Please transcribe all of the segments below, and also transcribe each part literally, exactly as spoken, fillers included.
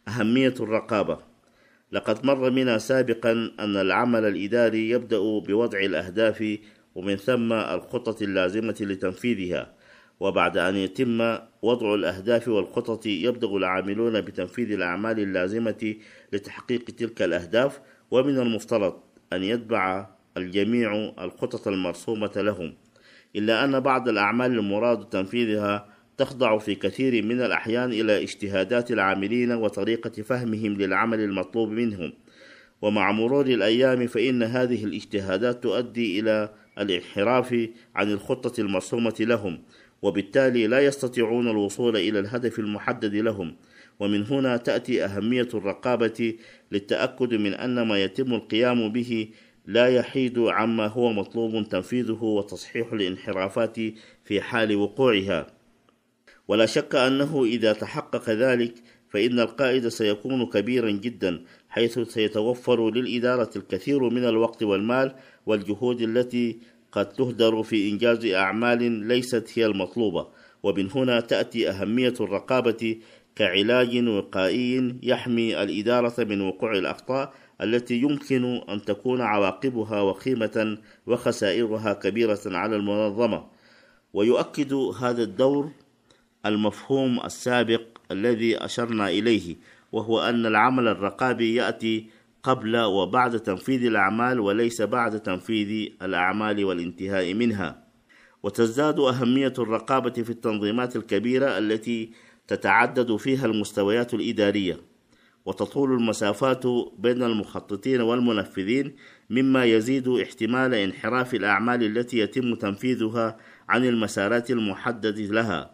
أهمية الرقابة. لقد مر بنا سابقا أن العمل الإداري يبدأ بوضع الأهداف ومن ثم الخطط اللازمة لتنفيذها، وبعد أن يتم وضع الأهداف والخطط يبدأ العاملون بتنفيذ الأعمال اللازمة لتحقيق تلك الأهداف، ومن المفترض أن يتبع الجميع الخطط المرسومة لهم، إلا أن بعض الأعمال المراد تنفيذها تخضع في كثير من الأحيان إلى اجتهادات العاملين وطريقة فهمهم للعمل المطلوب منهم، ومع مرور الأيام فإن هذه الاجتهادات تؤدي إلى الانحراف عن الخطة المرسومة لهم، وبالتالي لا يستطيعون الوصول إلى الهدف المحدد لهم. ومن هنا تأتي أهمية الرقابة للتأكد من أن ما يتم القيام به لا يحيد عما هو مطلوب تنفيذه وتصحيح الانحرافات في حال وقوعها. ولا شك أنه إذا تحقق ذلك فإن القائد سيكون كبيرا جدا، حيث سيتوفر للإدارة الكثير من الوقت والمال والجهود التي قد تهدر في إنجاز أعمال ليست هي المطلوبة. ومن هنا تأتي أهمية الرقابة كعلاج وقائي يحمي الإدارة من وقوع الأخطاء التي يمكن أن تكون عواقبها وخيمة وخسائرها كبيرة على المنظمة. ويؤكد هذا الدور المفهوم السابق الذي أشرنا إليه، وهو أن العمل الرقابي يأتي قبل وبعد تنفيذ الأعمال وليس بعد تنفيذ الأعمال والانتهاء منها. وتزداد أهمية الرقابة في التنظيمات الكبيرة التي تتعدد فيها المستويات الإدارية وتطول المسافات بين المخططين والمنفذين، مما يزيد احتمال انحراف الأعمال التي يتم تنفيذها عن المسارات المحدد لها،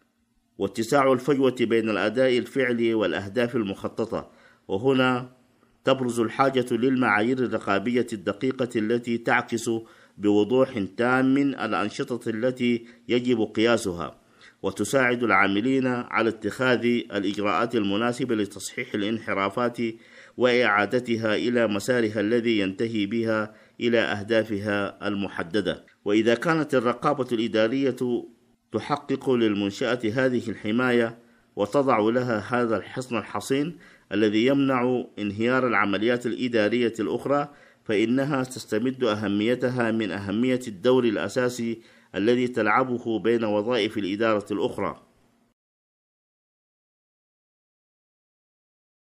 واتساع الفجوة بين الأداء الفعلي والأهداف المخططة. وهنا تبرز الحاجة للمعايير الرقابية الدقيقة التي تعكس بوضوح تام الأنشطة التي يجب قياسها، وتساعد العاملين على اتخاذ الإجراءات المناسبة لتصحيح الانحرافات وإعادتها إلى مسارها الذي ينتهي بها إلى أهدافها المحددة. وإذا كانت الرقابة الإدارية تحقق للمنشأة هذه الحماية وتضع لها هذا الحصن الحصين الذي يمنع انهيار العمليات الإدارية الأخرى، فإنها تستمد أهميتها من أهمية الدور الأساسي الذي تلعبه بين وظائف الإدارة الأخرى.